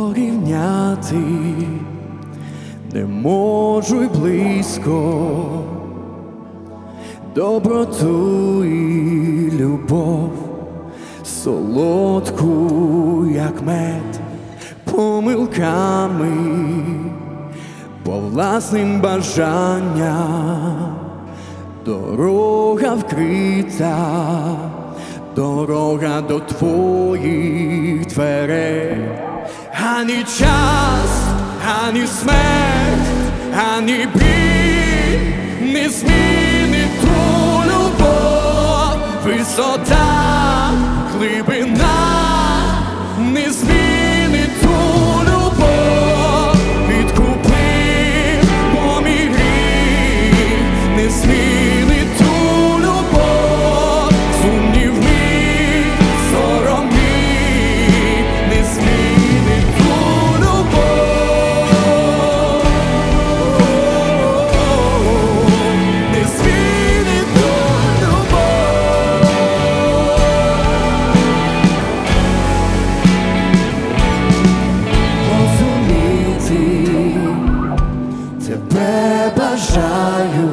порівняти не можу й близько доброту і любов, солодку, як мед, помилками, по власним бажанням. Дорога вкрита, дорога до твоїх дверей. Ані час, ані смерть, ані біль не змінить ту любов. Висота, глибина не змінить ту любов. Відкупив помій гріх, не змінить ту любов. Сумнів мій, сором мій, не змінить ту любов. Не змінить ту любов. Розуміти тебе бажаю,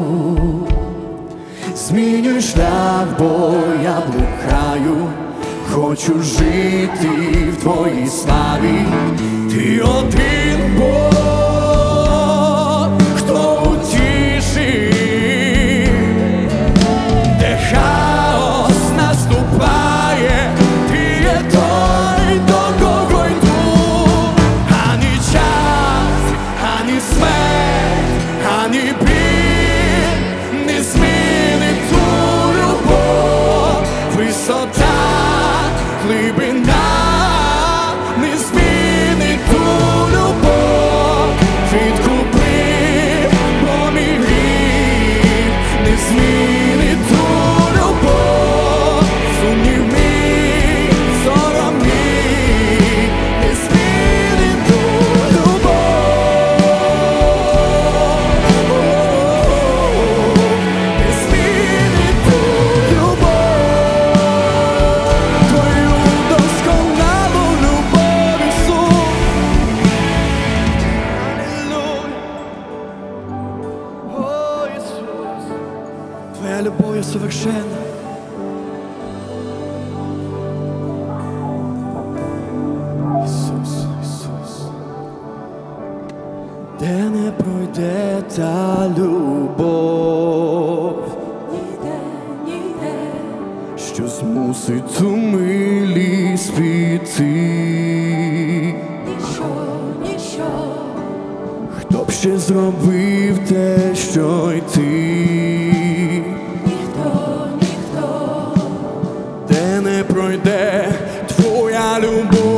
змінюй шлях, бо я блукаю. Хочу жити в твоїй славі. Ти один Бог, хто утішив, де хаос наступає. Ти є той, до кого йду. Ані час, ані смерть, ані біль не змінить ту любов. Висота, глибина не змінить ту любов. Відкупив помій гріх, не змінить ту любов. Сумнів мій, сором мій, не змінить ту любов. Не змінить ту любов. Твою досконалу любов, Ісус. Алілуя. О, Ісус. Твоя любов є совершенна. Ісус, Ісус. Де не пройде та любов, Ніде, ніде, що змусить цю милість піти. ніщо, ніщо, Хто б ще зробив те, що й ти? ніхто, ніхто, Де не пройде твоя любов.